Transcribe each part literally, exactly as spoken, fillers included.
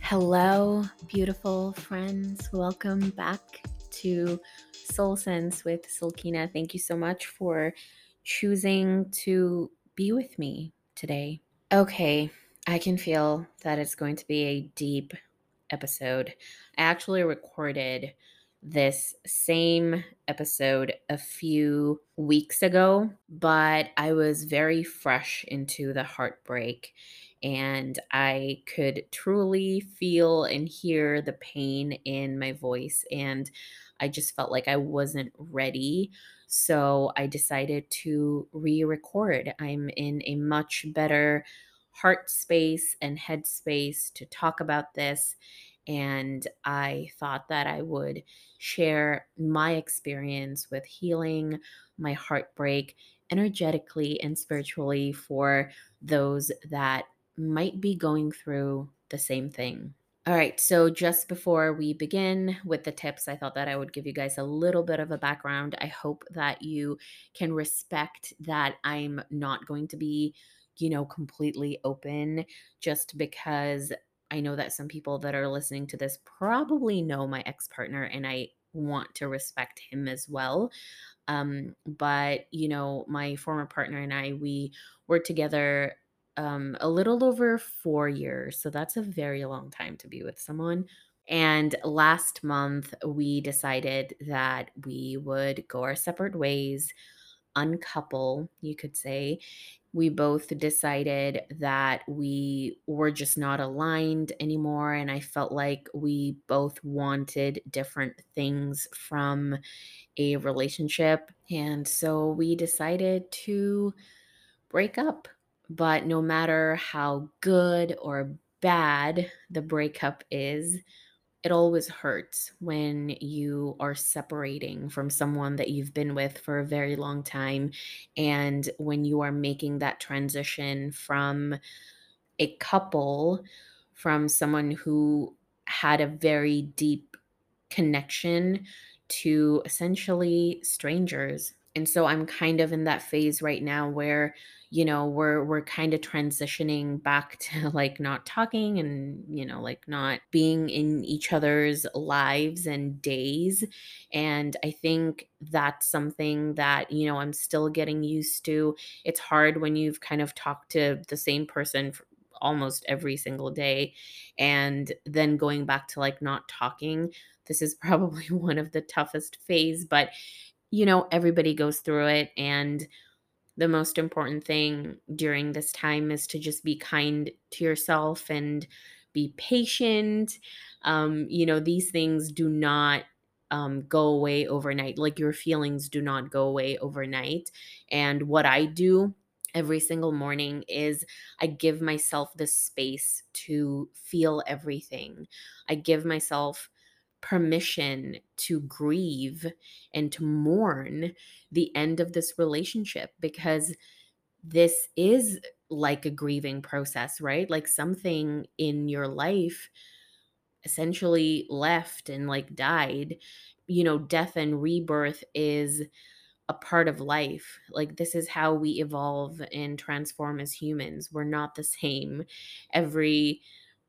Hello, beautiful friends. Welcome back to Soul Sense with Sulkina. Thank you so much for choosing to be with me today. Okay, I can feel that it's going to be a deep episode. I actually recorded this same episode a few weeks ago, but I was very fresh into the heartbreak and I could truly feel and hear the pain in my voice. And I just felt like I wasn't ready. So I decided to re record. I'm in a much better heart space and head space to talk about this. And I thought that I would share my experience with healing my heartbreak energetically and spiritually for those that might be going through the same thing. All right, so just before we begin with the tips, I thought that I would give you guys a little bit of a background. I hope that you can respect that I'm not going to be, you know, completely open just because I know that some people that are listening to this probably know my ex partner and I want to respect him as well. Um, but you know, my former partner and I, we were together um, a little over four years. So that's a very long time to be with someone. And last month, we decided that we would go our separate ways, uncouple, you could say. We both decided that we were just not aligned anymore. And I felt like we both wanted different things from a relationship. And so we decided to break up. But no matter how good or bad the breakup is, it always hurts when you are separating from someone that you've been with for a very long time. And when you are making that transition from a couple, from someone who had a very deep connection to essentially strangers. And so I'm kind of in that phase right now where, you know, we're we're kind of transitioning back to like not talking and, you know, like not being in each other's lives and days. And I think that's something that, you know, I'm still getting used to. It's hard when you've kind of talked to the same person for almost every single day and then going back to like not talking. This is probably one of the toughest phase, but you know, everybody goes through it. And the most important thing during this time is to just be kind to yourself and be patient. Um, you know, these things do not um, go away overnight. Like your feelings do not go away overnight. And what I do every single morning is I give myself the space to feel everything. I give myself permission to grieve and to mourn the end of this relationship because this is like a grieving process, right? Like something in your life essentially left and like died. You know, death and rebirth is a part of life. Like this is how we evolve and transform as humans. We're not the same every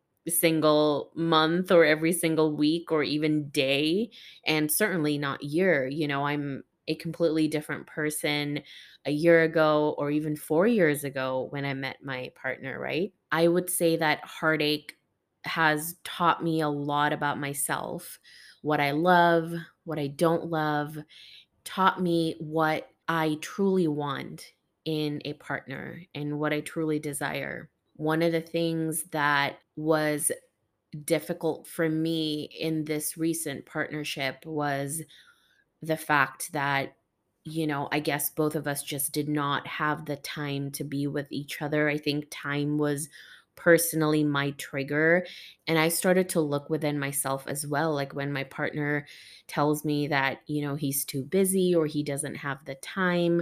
single month or every single week or even day, and certainly not year. You know, I'm a completely different person a year ago or even four years ago when I met my partner, right? I would say that heartache has taught me a lot about myself, what I love, what I don't love, taught me what I truly want in a partner and what I truly desire. One of the things that was difficult for me in this recent partnership was the fact that, you know, I guess both of us just did not have the time to be with each other. I think time was personally my trigger. And I started to look within myself as well. Like when my partner tells me that, you know, he's too busy or he doesn't have the time,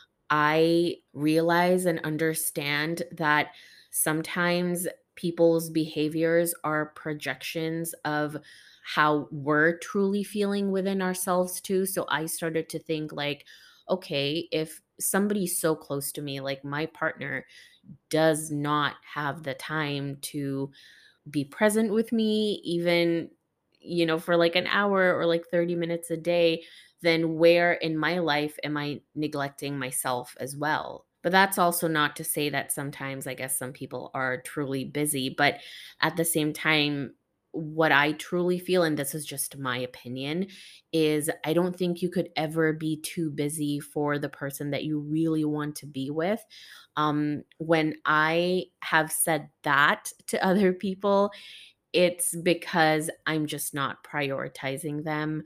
I realize and understand that sometimes people's behaviors are projections of how we're truly feeling within ourselves too. So I started to think like, okay, if somebody's so close to me, like my partner does not have the time to be present with me, even, you know, for like an hour or like thirty minutes a day, then where in my life am I neglecting myself as well? But that's also not to say that sometimes I guess some people are truly busy, but at the same time, what I truly feel, and this is just my opinion, is I don't think you could ever be too busy for the person that you really want to be with. Um, when I have said that to other people, it's because I'm just not prioritizing them.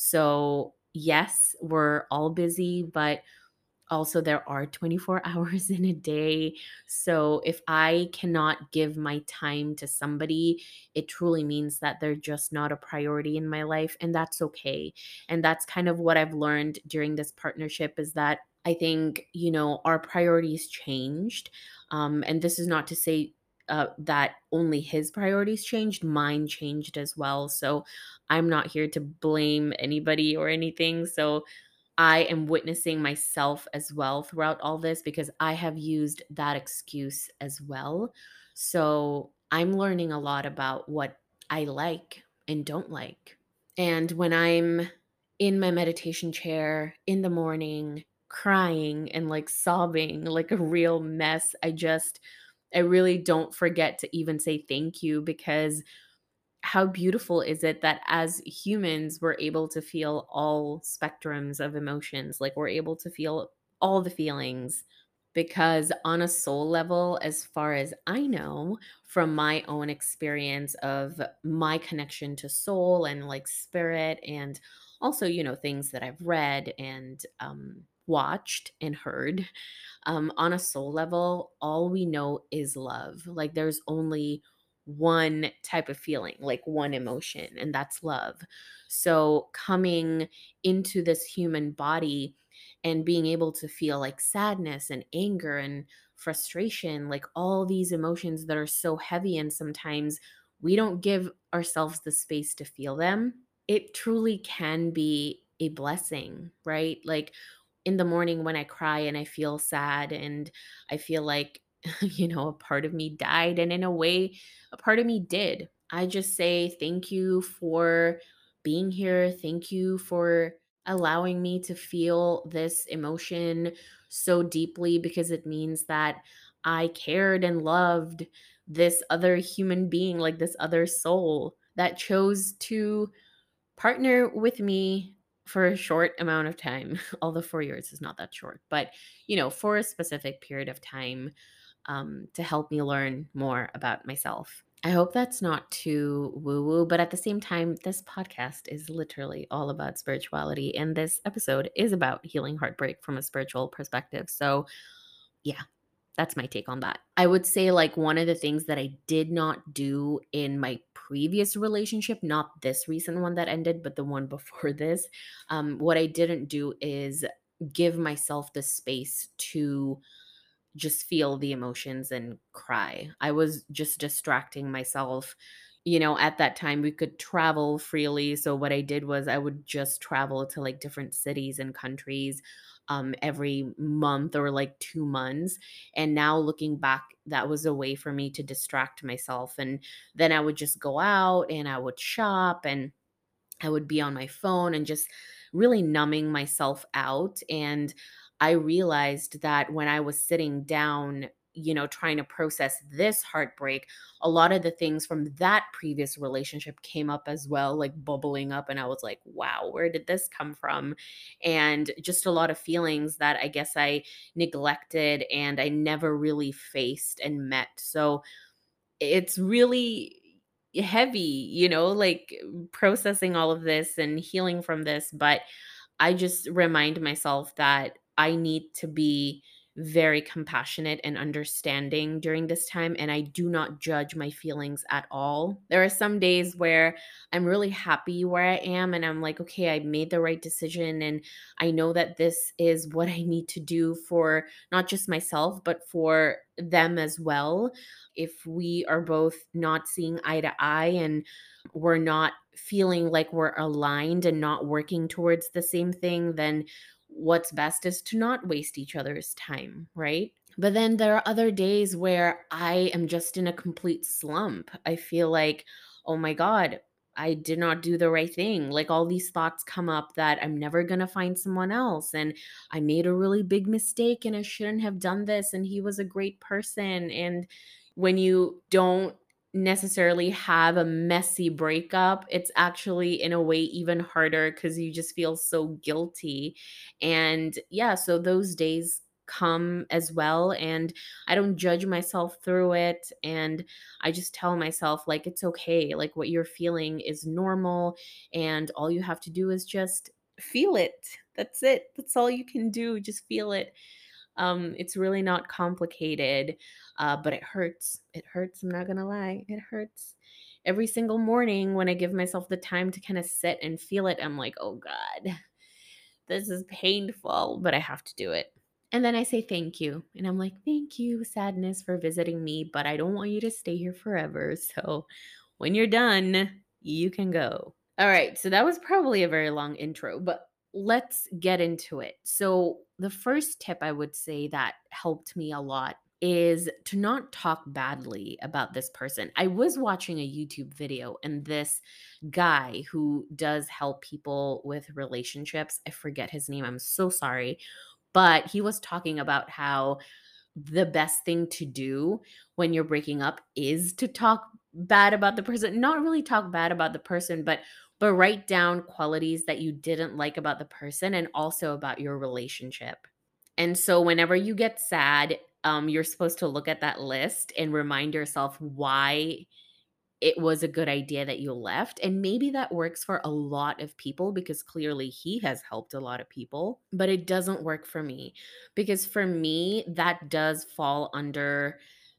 So, yes, we're all busy, but also there are twenty-four hours in a day. So, if I cannot give my time to somebody, it truly means that they're just not a priority in my life, and that's okay. And that's kind of what I've learned during this partnership is that I think, you know, our priorities changed. Um, and this is not to say uh, that only his priorities changed, mine changed as well. So I'm not here to blame anybody or anything. So I am witnessing myself as well throughout all this because I have used that excuse as well. So I'm learning a lot about what I like and don't like. And when I'm in my meditation chair in the morning, crying and like sobbing like a real mess, I just, I really don't forget to even say thank you because how beautiful is it that as humans, we're able to feel all spectrums of emotions? Like we're able to feel all the feelings because, on a soul level, as far as I know from my own experience of my connection to soul and like spirit, and also, you know, things that I've read and um, watched and heard, um, on a soul level, all we know is love. Like there's only one type of feeling, like one emotion, and that's love. So coming into this human body and being able to feel like sadness and anger and frustration, like all these emotions that are so heavy, and sometimes we don't give ourselves the space to feel them. It truly can be a blessing, right? Like in the morning when I cry and I feel sad and I feel like, you know, a part of me died. And in a way, a part of me did. I just say thank you for being here. Thank you for allowing me to feel this emotion so deeply because it means that I cared and loved this other human being, like this other soul that chose to partner with me for a short amount of time. Although four years is not that short, but you know, for a specific period of time, um, to help me learn more about myself. I hope that's not too woo woo, but at the same time, this podcast is literally all about spirituality, and this episode is about healing heartbreak from a spiritual perspective. So, yeah, that's my take on that. I would say, like, one of the things that I did not do in my previous relationship, not this recent one that ended, but the one before this, um, what I didn't do is give myself the space to just feel the emotions and cry. I was just distracting myself. You know, at that time we could travel freely. So what I did was I would just travel to like different cities and countries um every month or like two months. And now looking back, that was a way for me to distract myself. And then I would just go out and I would shop and I would be on my phone and just really numbing myself out. And I realized that when I was sitting down, you know, trying to process this heartbreak, a lot of the things from that previous relationship came up as well, like bubbling up. And I was like, wow, where did this come from? And just a lot of feelings that I guess I neglected and I never really faced and met. So, it's really heavy, you know, like processing all of this and healing from this, but I just remind myself that I need to be very compassionate and understanding during this time. And I do not judge my feelings at all. There are some days where I'm really happy where I am and I'm like, okay, I made the right decision. And I know that this is what I need to do for not just myself, but for them as well. If we are both not seeing eye to eye and we're not feeling like we're aligned and not working towards the same thing, then what's best is to not waste each other's time, right? But then there are other days where I am just in a complete slump. I feel like, oh my God, I did not do the right thing. Like all these thoughts come up that I'm never going to find someone else. And I made a really big mistake and I shouldn't have done this. And he was a great person. And when you don't necessarily have a messy breakup, it's actually in a way even harder because you just feel so guilty. And yeah, so those days come as well, and I don't judge myself through it, and I just tell myself like it's okay, like what you're feeling is normal, and all you have to do is just feel it. That's it. That's all you can do. Just feel it. Um it's really not complicated, uh but it hurts. It hurts, I'm not going to lie. It hurts. Every single morning when I give myself the time to kind of sit and feel it, I'm like, "Oh god, this is painful, but I have to do it." And then I say thank you. And I'm like, "Thank you, sadness, for visiting me, but I don't want you to stay here forever. So when you're done, you can go." All right. So that was probably a very long intro, but let's get into it. So, the first tip I would say that helped me a lot is to not talk badly about this person. I was watching a YouTube video, and this guy who does help people with relationships, I forget his name. I'm so sorry, but he was talking about how the best thing to do when you're breaking up is to talk bad about the person. Not really talk bad about the person, but but write down qualities that you didn't like about the person and also about your relationship. And so whenever you get sad, um, you're supposed to look at that list and remind yourself why it was a good idea that you left. And maybe that works for a lot of people because clearly he has helped a lot of people, but it doesn't work for me because for me, that does fall under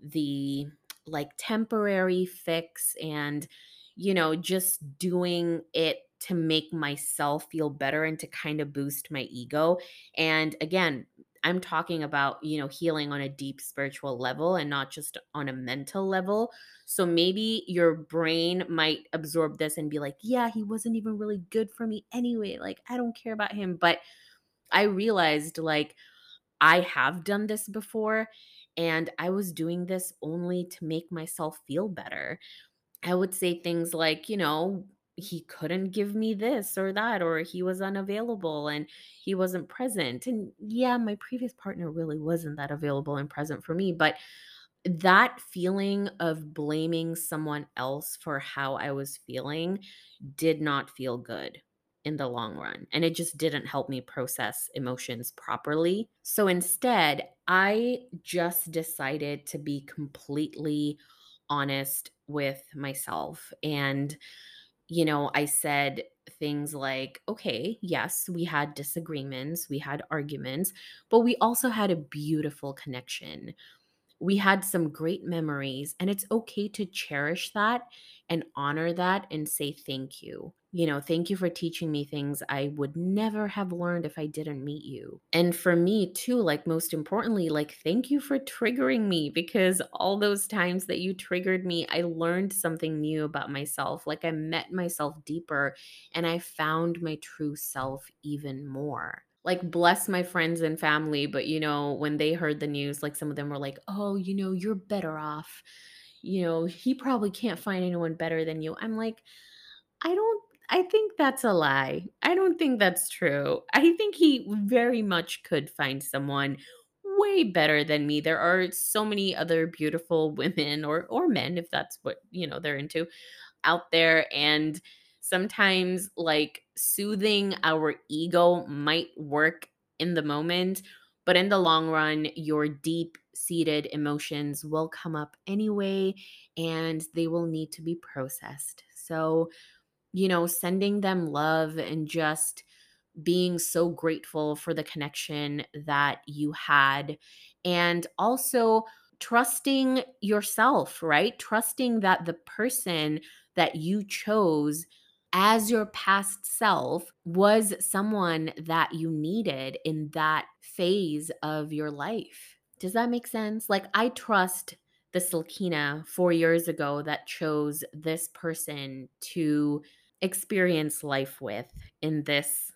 the like temporary fix and, you know, just doing it to make myself feel better and to kind of boost my ego. And again, I'm talking about, you know, healing on a deep spiritual level and not just on a mental level. So maybe your brain might absorb this and be like, yeah, he wasn't even really good for me anyway. Like, I don't care about him. But I realized, like, I have done this before and I was doing this only to make myself feel better. I would say things like, you know, he couldn't give me this or that, or he was unavailable and he wasn't present. And yeah, my previous partner really wasn't that available and present for me. But that feeling of blaming someone else for how I was feeling did not feel good in the long run. And it just didn't help me process emotions properly. So instead, I just decided to be completely honest with myself. And, you know, I said things like, okay, yes, we had disagreements, we had arguments, but we also had a beautiful connection. We had some great memories, and it's okay to cherish that and honor that and say thank you. You know, thank you for teaching me things I would never have learned if I didn't meet you. And for me too, like most importantly, like thank you for triggering me because all those times that you triggered me, I learned something new about myself. Like I met myself deeper and I found my true self even more. Like, bless my friends and family, but, you know, when they heard the news, like, some of them were like, "Oh, you know, you're better off. You know, he probably can't find anyone better than you." I'm like, "I don't I think that's a lie. I don't think that's true. I think he very much could find someone way better than me. There are so many other beautiful women or or men if that's what, you know, they're into out there, and sometimes like soothing our ego might work in the moment, but in the long run your deep seated emotions will come up anyway and they will need to be processed. So, you know, sending them love and just being so grateful for the connection that you had. And also trusting yourself, right? Trusting that the person that you chose as your past self was someone that you needed in that phase of your life. Does that make sense? Like, I trust the Silkina four years ago that chose this person to experience life with in this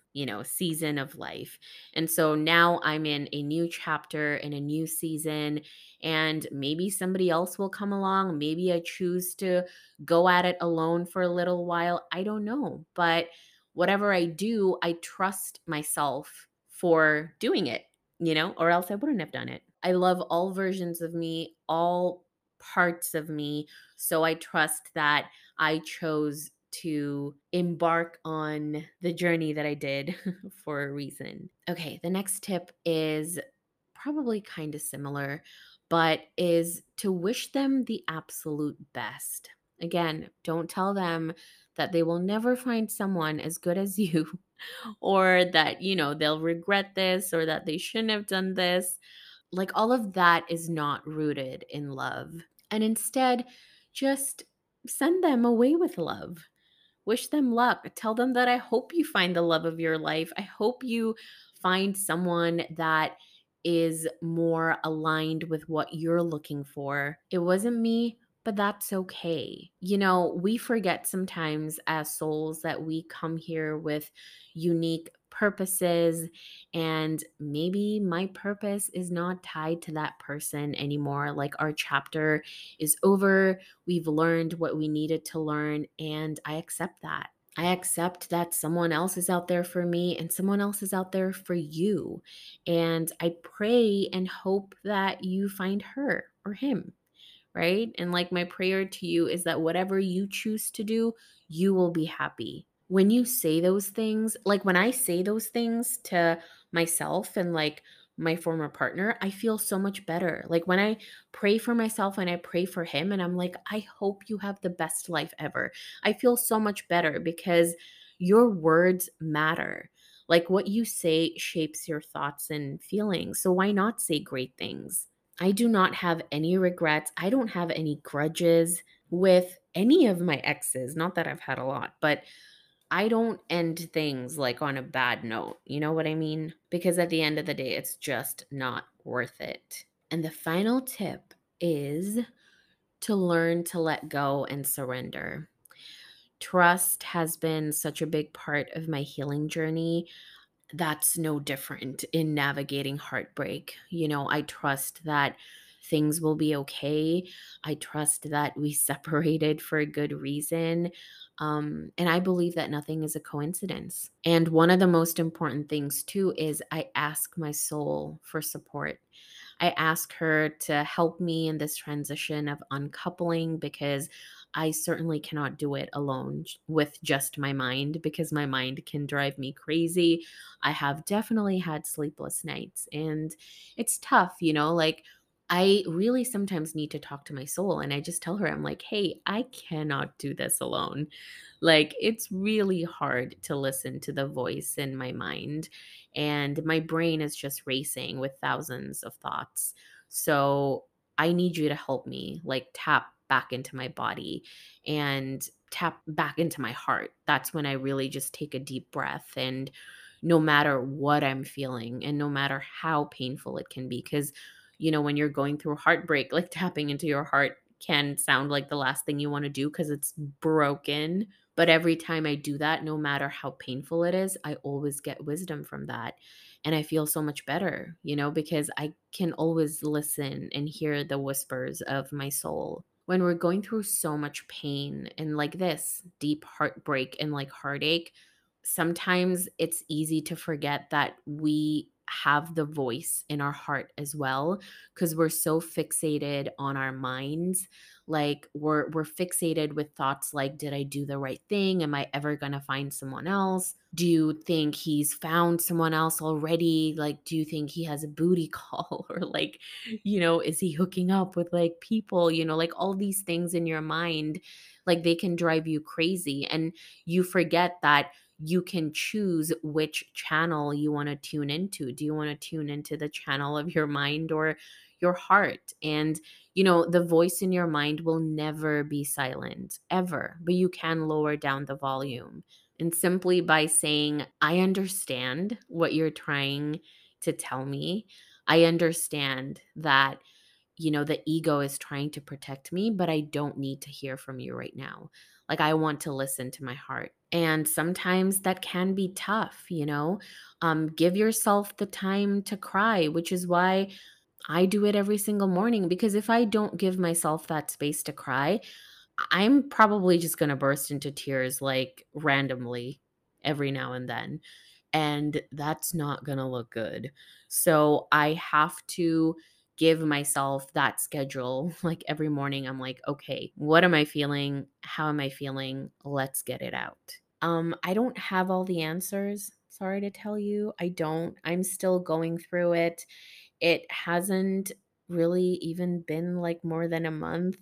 you know, season of life. And so now I'm in a new chapter in a new season, and maybe somebody else will come along. Maybe I choose to go at it alone for a little while. I don't know. But whatever I do, I trust myself for doing it, you know, or else I wouldn't have done it. I love all versions of me, all parts of me. So I trust that I chose to embark on the journey that I did for a reason. Okay, the next tip is probably kind of similar, but is to wish them the absolute best. Again, don't tell them that they will never find someone as good as you, or that, you know, they'll regret this, or that they shouldn't have done this. Like, all of that is not rooted in love. And instead, just send them away with love. Wish them luck. Tell them that I hope you find the love of your life. I hope you find someone that is more aligned with what you're looking for. It wasn't me, but that's okay. You know, we forget sometimes as souls that we come here with unique purposes, and maybe my purpose is not tied to that person anymore. Like, our chapter is over. We've learned what we needed to learn, and I accept that. I accept that someone else is out there for me and someone else is out there for you. And I pray and hope that you find her or him, right? And like, my prayer to you is that whatever you choose to do, you will be happy. When you say those things, like when I say those things to myself and like my former partner, I feel so much better. Like, when I pray for myself and I pray for him, and I'm like, I hope you have the best life ever. I feel so much better because your words matter. Like, what you say shapes your thoughts and feelings. So why not say great things? I do not have any regrets. I don't have any grudges with any of my exes. Not that I've had a lot, but I don't end things like on a bad note. You know what I mean? Because at the end of the day, it's just not worth it. And the final tip is to learn to let go and surrender. Trust has been such a big part of my healing journey. That's no different in navigating heartbreak. You know, I trust that things will be okay. I trust that we separated for a good reason. Um, and I believe that nothing is a coincidence. And one of the most important things, too, is I ask my soul for support. I ask her to help me in this transition of uncoupling, because I certainly cannot do it alone j- with just my mind, because my mind can drive me crazy. I have definitely had sleepless nights, and it's tough, you know, like, I really sometimes need to talk to my soul, and I just tell her, I'm like, "Hey, I cannot do this alone." Like, it's really hard to listen to the voice in my mind, and my brain is just racing with thousands of thoughts. So I need you to help me, like, tap back into my body and tap back into my heart. That's when I really just take a deep breath, and no matter what I'm feeling and no matter how painful it can be, because, you know, when you're going through heartbreak, like, tapping into your heart can sound like the last thing you want to do because it's broken. But every time I do that, no matter how painful it is, I always get wisdom from that. And I feel so much better, you know, because I can always listen and hear the whispers of my soul. When we're going through so much pain and like this deep heartbreak and like heartache, sometimes it's easy to forget that we have the voice in our heart as well, because we're so fixated on our minds. Like, we're we're fixated with thoughts like, did I do the right thing? Am I ever going to find someone else? Do you think he's found someone else already? Like, do you think he has a booty call? Or like, you know, is he hooking up with like people? You know, like, all these things in your mind, like, they can drive you crazy, and you forget that you can choose which channel you want to tune into. Do you want to tune into the channel of your mind or your heart? And, you know, the voice in your mind will never be silent, ever, but you can lower down the volume. And simply by saying, I understand what you're trying to tell me, I understand that, you know, the ego is trying to protect me, but I don't need to hear from you right now. Like, I want to listen to my heart. And sometimes that can be tough, you know? Um, give yourself the time to cry, which is why I do it every single morning. Because if I don't give myself that space to cry, I'm probably just gonna burst into tears, like, randomly every now and then, and that's not gonna look good. So, I have to give myself that schedule, like, every morning, I'm like, "Okay, what am I feeling? How am I feeling? Let's get it out." Um, I don't have all the answers, sorry to tell you, I don't. I'm still going through it. It hasn't really even been, like, more than a month.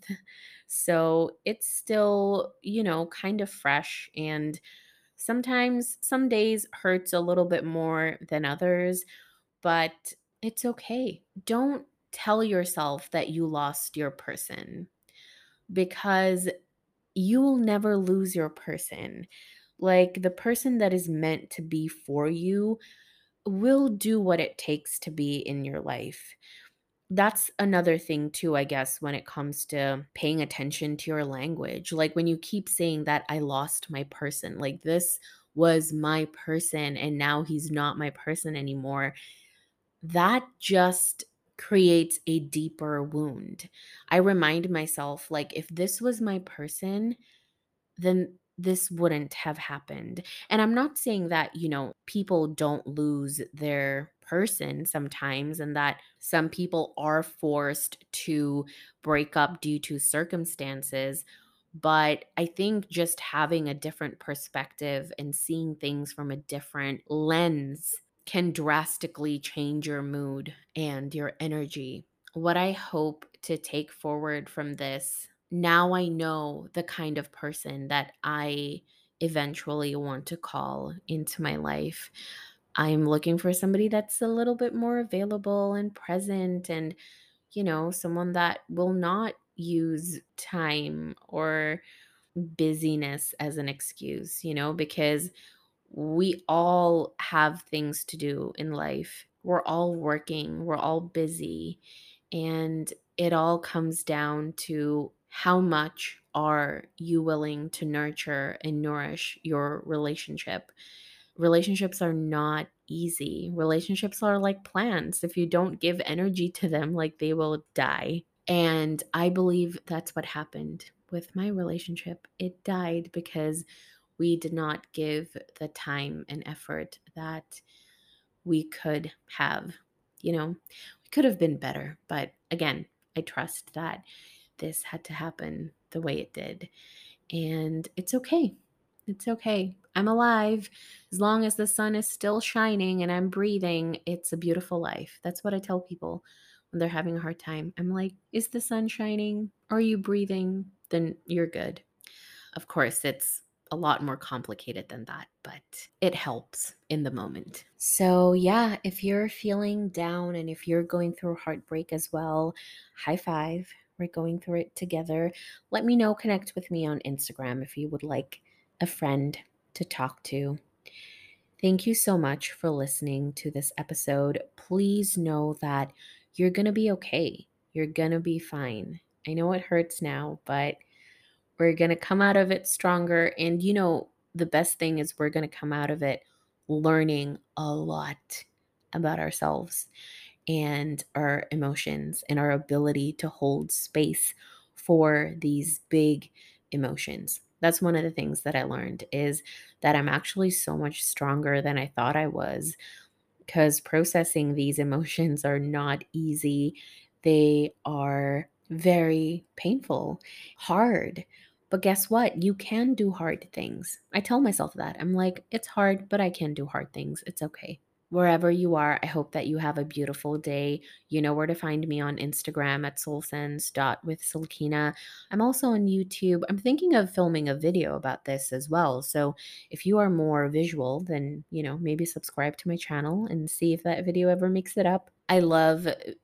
So, it's still, you know, kind of fresh, and sometimes some days hurts a little bit more than others, but it's okay. Don't tell yourself that you lost your person, because you'll never lose your person. Like, the person that is meant to be for you will do what it takes to be in your life. That's another thing too, I guess, when it comes to paying attention to your language. Like, when you keep saying that I lost my person, like, this was my person and now he's not my person anymore, that just creates a deeper wound. I remind myself, like, if this was my person, then this wouldn't have happened. And I'm not saying that, you know, people don't lose their person sometimes and that some people are forced to break up due to circumstances. But I think just having a different perspective and seeing things from a different lens can drastically change your mood and your energy. What I hope to take forward from this, now I know the kind of person that I eventually want to call into my life. I'm looking for somebody that's a little bit more available and present, and, you know, someone that will not use time or busyness as an excuse, you know, because we all have things to do in life. We're all working, we're all busy, and it all comes down to how much are you willing to nurture and nourish your relationship. Relationships are not easy. Relationships are like plants. If you don't give energy to them, like, they will die. And I believe that's what happened with my relationship. It died because we did not give the time and effort that we could have. You know, we could have been better, but again, I trust that this had to happen the way it did. And it's okay. It's okay. I'm alive. As long as the sun is still shining and I'm breathing, it's a beautiful life. That's what I tell people when they're having a hard time. I'm like, is the sun shining? Are you breathing? Then you're good. Of course, it's a lot more complicated than that, but it helps in the moment. So, yeah, if you're feeling down and if you're going through heartbreak as well, high five. We're going through it together. Let me know. Connect with me on Instagram if you would like a friend to talk to. Thank you so much for listening to this episode. Please know that you're going to be okay. You're going to be fine. I know it hurts now, but we're going to come out of it stronger. And, you know, the best thing is we're going to come out of it learning a lot about ourselves and our emotions and our ability to hold space for these big emotions. That's one of the things that I learned, is that I'm actually so much stronger than I thought I was, because processing these emotions are not easy. They are very painful, hard. But guess what? You can do hard things. I tell myself that. I'm like, it's hard, but I can do hard things. It's okay. Wherever you are, I hope that you have a beautiful day. You know where to find me on Instagram at soulsense dot with Sulkina. I'm also on YouTube. I'm thinking of filming a video about this as well. So if you are more visual, then, you know, maybe subscribe to my channel and see if that video ever makes it up. I love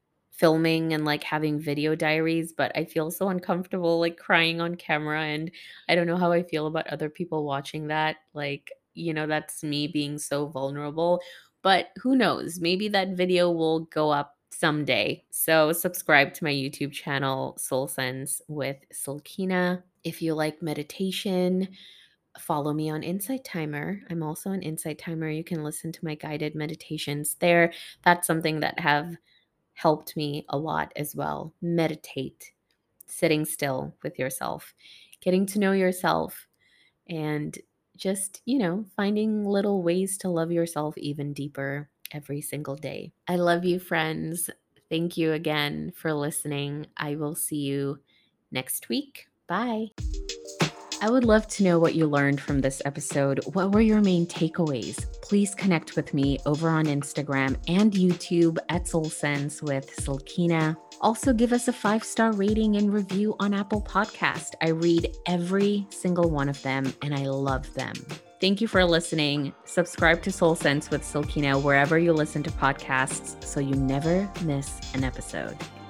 filming and like having video diaries, but I feel so uncomfortable like crying on camera, and I don't know how I feel about other people watching that. Like, you know, that's me being so vulnerable. But who knows? Maybe that video will go up someday. So subscribe to my YouTube channel, Soul Sense with Sulkina. If you like meditation, follow me on Insight Timer. I'm also on Insight Timer. You can listen to my guided meditations there. That's something that have helped me a lot as well. Meditate, sitting still with yourself, getting to know yourself, and just, you know, finding little ways to love yourself even deeper every single day. I love you, friends. Thank you again for listening. I will see you next week. Bye. I would love to know what you learned from this episode. What were your main takeaways? Please connect with me over on Instagram and YouTube at Soul Sense with Sulkina. Also, give us a five-star rating and review on Apple Podcast. I read every single one of them and I love them. Thank you for listening. Subscribe to Soul Sense with Sulkina wherever you listen to podcasts so you never miss an episode.